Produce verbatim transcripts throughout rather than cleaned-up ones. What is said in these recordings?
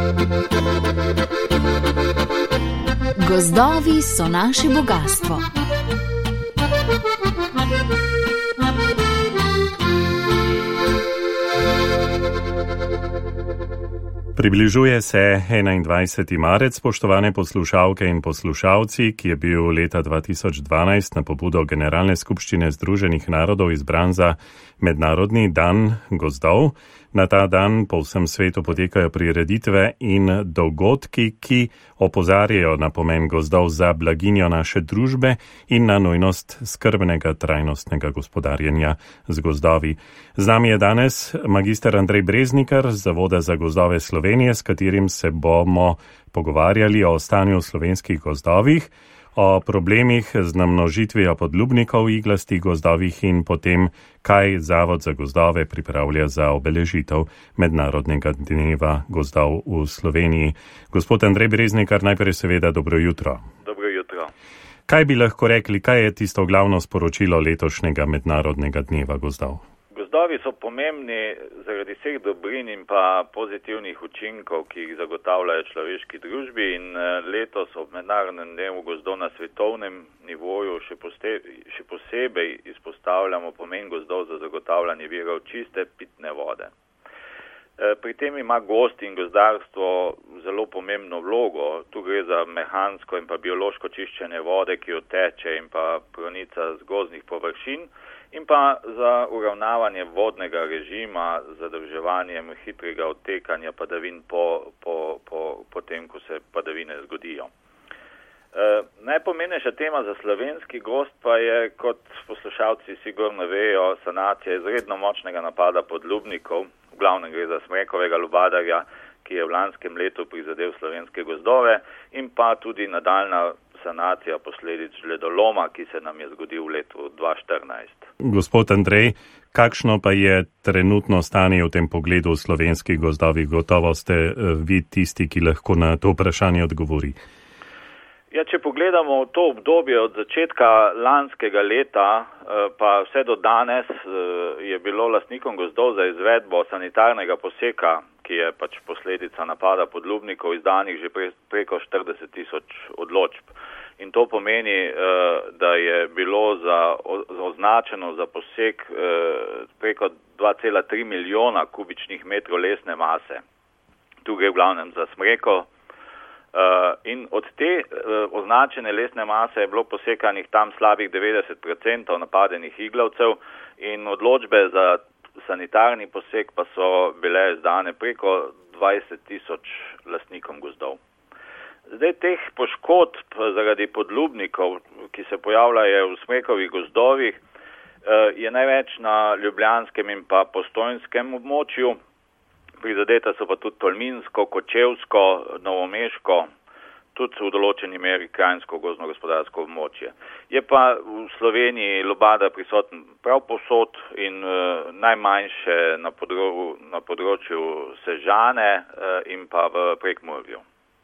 Gozdovi so naše bogastvo. Približuje se enaindvajseti marec, spoštovane poslušalke in poslušalci, ki je bil leta dva tisoč dvanajst na pobudo Generalne skupščine Združenih narodov izbran za Mednarodni dan gozdov. Na ta dan po vsem svetu potekajo prireditve in dogodki, ki opozarjajo na pomen gozdov za blaginjo naše družbe in na nujnost skrbnega trajnostnega gospodarjenja z gozdovi. Z nami je danes magister Andrej Breznikar z Zavoda za gozdove Slovenije, s katerim se bomo pogovarjali o stanju v slovenskih gozdovih, o problemih z namnožitvijo podlubnikov v iglastih gozdovih in potem, kaj Zavod za gozdove pripravlja za obeležitev Mednarodnega dneva gozdov v Sloveniji. Gospod Andrej Breznikar, najprej seveda dobro jutro. Dobro jutro. Kaj bi lahko rekli, kaj je tisto glavno sporočilo letošnjega Mednarodnega dneva gozdov? Gozdovi so pomembni zaradi vseh dobrin in pa pozitivnih učinkov, ki jih zagotavljajo človeški družbi, in letos ob Mednarodnem dnevu gozdov na svetovnem nivoju še, poste, še posebej izpostavljamo pomen gozdov za zagotavljanje virov čiste pitne vode. Pri tem ima gozd in gozdarstvo zelo pomembno vlogo. Tu gre za mehansko in pa biološko čiščenje vode, ki odteče in pa pronica z gozdnih površin, in pa za uravnavanje vodnega režima z zadrževanjem hitrega odtekanja padavin po, po, po, po tem, ko se padavine zgodijo. E, najpomembnejša tema za slovenski gozd pa je, kot poslušalci sigurno vejo, sanacija izredno močnega napada podlubnikov. V glavnem gre za smrekovega lubadarja, ki je v lanskem letu prizadel slovenske gozdove, in pa tudi nadaljna sanacija posledic žledoloma, ki se nam je zgodil v letu dva tisoč štirinajst. Gospod Andrej, kakšno pa je trenutno stanje v tem pogledu v slovenskih gozdovih? Gotovo ste vi tisti, ki lahko na to vprašanje odgovori. Ja, če pogledamo to obdobje od začetka lanskega leta pa vse do danes, je bilo lastnikom gozdov za izvedbo sanitarnega poseka, ki je pač posledica napada podlubnikov, izdanih že pre, preko štirideset tisoč odločb. In to pomeni, da je bilo za, označeno za posek preko dva cela tri milijona kubičnih metrov lesne mase. Tu gre v glavnem za smreko. In od te označene lesne mase je bilo posekanih tam slabih devetdeset procentov napadenih iglavcev in odločbe za sanitarni posek pa so bile izdane preko dvajset tisoč lastnikom gozdov. Zdaj teh poškodb zaradi podlubnikov, ki se pojavljajo v smrekovih gozdovih, je največ na ljubljanskem in pa postojnskem območju. Prizadeta so pa tudi Tolminsko, Kočevsko, Novomeško, tudi v določeni meri krajinsko gozdno-gospodarsko območje. Je pa v Sloveniji lubadar prisoten prav povsod in uh, najmanjše na, podro, na področju Sežane uh, in pa v Prekmurju.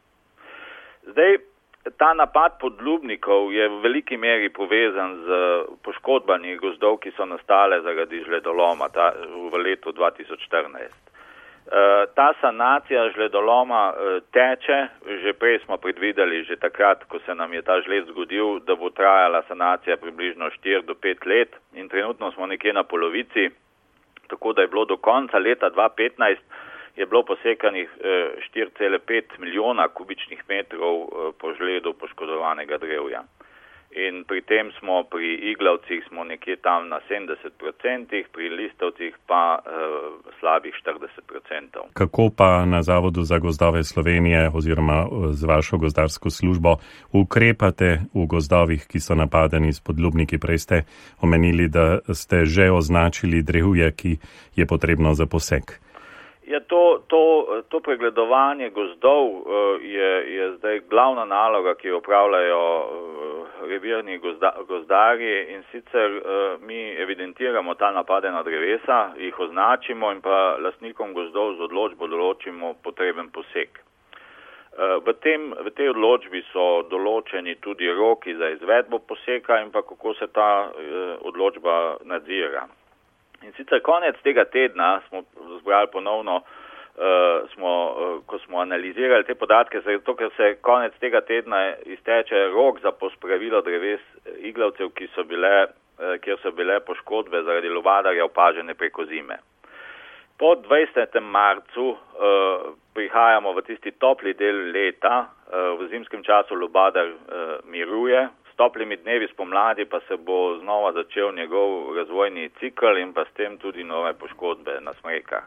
Zdaj, ta napad podlubnikov je v veliki meri povezan z poškodbami gozdov, ki so nastale zaradi žledoloma ta, v letu dva tisoč štirinajst. Ta sanacija žledoloma teče, že prej smo predvideli, že takrat, ko se nam je ta žled zgodil, da bo trajala sanacija približno štiri do pet let in trenutno smo nekje na polovici, tako da je bilo do konca leta dva tisoč petnajst je bilo posekanih štiri cela pet milijona kubičnih metrov po žledu poškodovanega drevja. In pri tem smo pri iglavcih smo nekje tam na sedemdeset procentih, pri listovcih pa e, slabih štirideset procentov. Kako pa na Zavodu za gozdove Slovenije oziroma z vašo gozdarsko službo ukrepate v gozdovih, ki so napadeni s podlubniki? Prej ste omenili, da ste že označili drevje, ki je potrebno za posek. Ja, to, to, to pregledovanje gozdov je, je zdaj glavna naloga, ki jo opravljajo revirni gozda, gozdarji, in sicer mi evidentiramo ta napadena drevesa, jih označimo in pa lastnikom gozdov z odločbo določimo potreben posek. V, tem, v tej odločbi so določeni tudi roki za izvedbo poseka in pa kako se ta odločba nadzira. In sicer konec tega tedna smo zbrali ponovno uh, smo, uh, ko smo analizirali te podatke, zato ker se konec tega tedna izteče rok za pospravilo dreves iglavcev, ki so bile, uh, kjer so bile poškodbe zaradi lubadarja opažene preko zime. Po dvajsetem marcu uh, prihajamo v tisti topli del leta, uh, v zimskem času lubadar uh, miruje, s toplimi dnevi spomladi pa se bo znova začel njegov razvojni cikl in pa s tem tudi nove poškodbe na smrekah.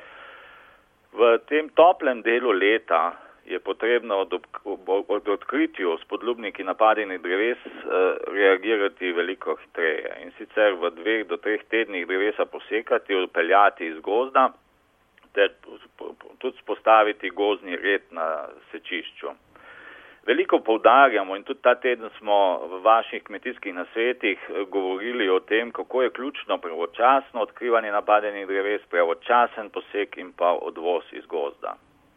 V tem toplem delu leta je potrebno od, od odkritju s podlubniki napadenih dreves eh, reagirati veliko hitreje. In sicer v dveh do treh tednih drevesa posekati, odpeljati iz gozda, ter tudi spostaviti gozdni red na sečišču. Veliko poudarjamo in tudi ta teden smo v vaših kmetijskih nasvetih govorili o tem, kako je ključno pravočasno odkrivanje napadenih dreves, pravočasen posek in pa odvoz iz gozda.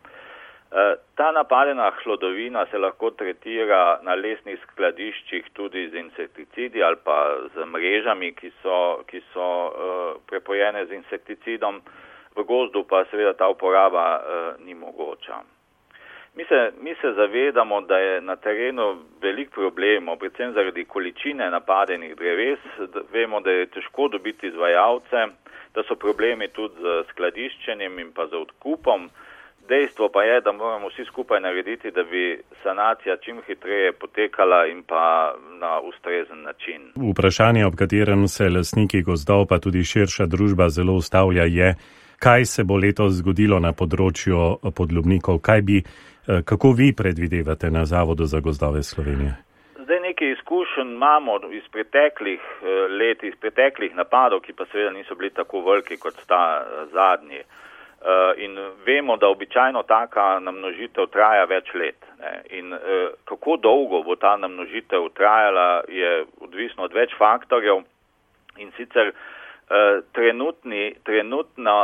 Ta napadena hlodovina se lahko tretira na lesnih skladiščih tudi z insekticidi ali pa z mrežami, ki so, ki so uh, prepojene z insekticidom, v gozdu pa seveda ta uporaba uh, ni mogoča. Mi se, mi se zavedamo, da je na terenu velik problemov, predvsem zaradi količine napadenih dreves. Vemo, da je težko dobiti izvajalce, da so problemi tudi z skladiščenjem in pa z odkupom. Dejstvo pa je, da moramo vsi skupaj narediti, da bi sanacija čim hitreje potekala in pa na ustrezen način. Vprašanje, ob katerem se lastniki gozdov pa tudi širša družba zelo ustavlja, je, kaj se bo letos zgodilo na področju podlubnikov, kaj bi, kako vi predvidevate na Zavodu za gozdove Slovenije? Zdaj nekaj izkušenj imamo iz preteklih let, iz preteklih napadov, ki pa seveda niso bili tako veliki kot sta zadnji. In vemo, da običajno taka namnožitev traja več let. Ne? In kako dolgo bo ta namnožitev trajala, je odvisno od več faktorjev. In sicer trenutni, trenutno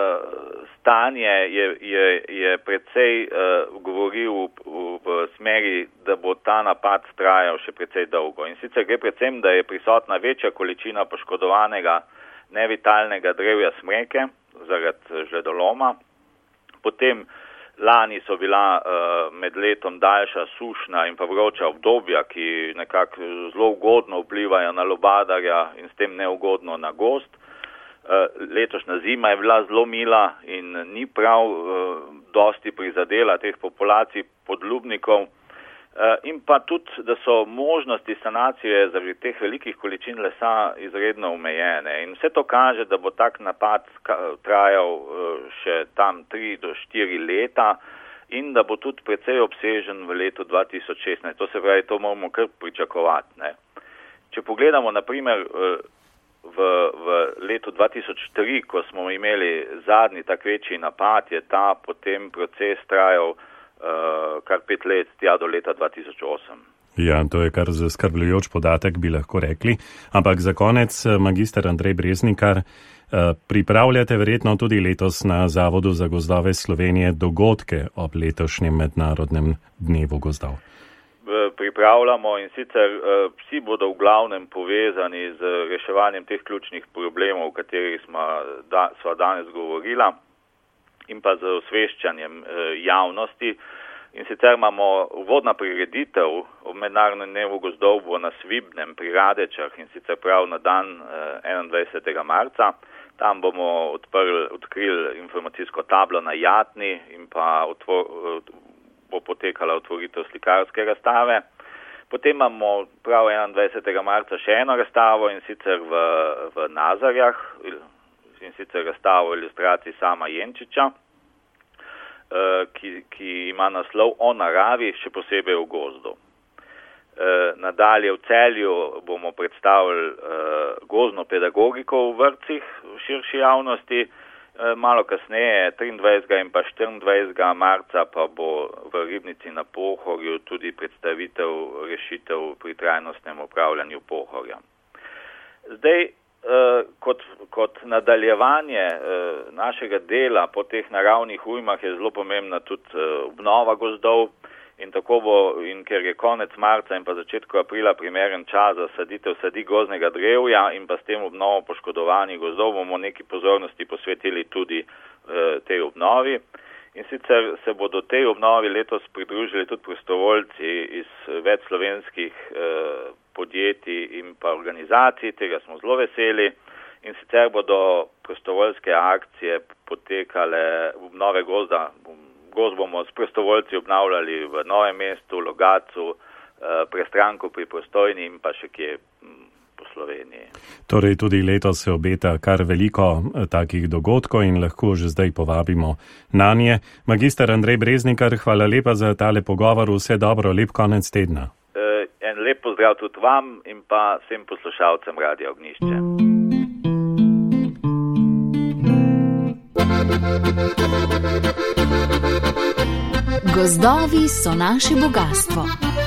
stanje je, je, je precej govori v, v smeri, da bo ta napad trajal še precej dolgo. In sicer gre predvsem, da je prisotna večja količina poškodovanega nevitalnega drevja smreke zaradi žledoloma. Potem lani so bila uh, med letom daljša sušna in pa vroča obdobja, ki nekako zelo ugodno vplivajo na lubadarja in s tem neugodno na gozd. Uh, letošnja zima je bila zelo mila in ni prav uh, dosti prizadela teh populacij podlubnikov. In pa tudi, da so možnosti sanacije zaradi teh velikih količin lesa izredno omejene. In vse to kaže, da bo tak napad trajal še tam tri do štiri leta in da bo tudi precej obsežen v letu dva tisoč šestnajst. To se pravi, to moramo kar pričakovati. Ne. Če pogledamo, na primer, v, v letu dva tisoč tri, ko smo imeli zadnji tak večji napad, je ta potem proces trajal Uh, kar pet let, tja do leta dva tisoč osem. Ja, to je kar zaskrbljujoč podatek, bi lahko rekli. Ampak za konec, magister Andrej Breznikar, uh, pripravljate verjetno tudi letos na Zavodu za gozdove Slovenije dogodke ob letošnjem mednarodnem dnevu gozdov. Uh, pripravljamo in sicer uh, vsi bodo v glavnem povezani z reševanjem teh ključnih problemov, o katerih smo da, sva danes govorila, in pa z osveščanjem e, javnosti. In sicer imamo uvodna prireditev ob mednarodnem dnevu gozdov bo na Svibnem pri Radečah in sicer prav na dan e, enaindvajsetega marca. Tam bomo odprli, odkrili informacijsko tablo na Jatni in pa otvor, bo potekala otvoritev slikarske razstave. Potem imamo prav enaindvajsetega marca še eno razstavo in sicer v, v Nazarjah, in sicer razstavo ilustracij Sama Jenčiča, ki, ki ima naslov O naravi, še posebej v gozdu. Nadalje v Celju bomo predstavili gozdno pedagogiko v vrtcih v širši javnosti. Malo kasneje, triindvajsetega in pa štiriindvajsetega marca, pa bo v Ribnici na Pohorju tudi predstavitev rešitev pri trajnostnem upravljanju Pohorja. Zdaj, Uh, kot, kot nadaljevanje uh, našega dela po teh naravnih ujmah je zelo pomembna tudi uh, obnova gozdov in tako bo, in ker je konec marca in pa začetku aprila primeren čas za saditev sadi gozdnega drevja in pa s tem obnovo poškodovanih gozdov, bomo neki pozornosti posvetili tudi uh, tej obnovi. In sicer se bodo tej obnovi letos pridružili tudi prostovoljci iz več slovenskih eh, podjetij in pa organizacij, tega smo zelo veseli. In sicer bodo prostovoljske akcije potekale v obnove gozda. Gozd bomo s prostovoljci obnavljali v Novem mestu, Logatcu, eh, Prestranku pri Postojni in pa še kje po Sloveniji. Torej tudi letos se obeta kar veliko takih dogodkov in lahko že zdaj povabimo nanje. Magister Andrej Breznikar, hvala lepa za tale pogovor, vse dobro, lep konec tedna. E, en lep pozdrav tudi vam in pa vsem poslušalcem Radia Ognjišče. Gozdovi so naše bogatstvo.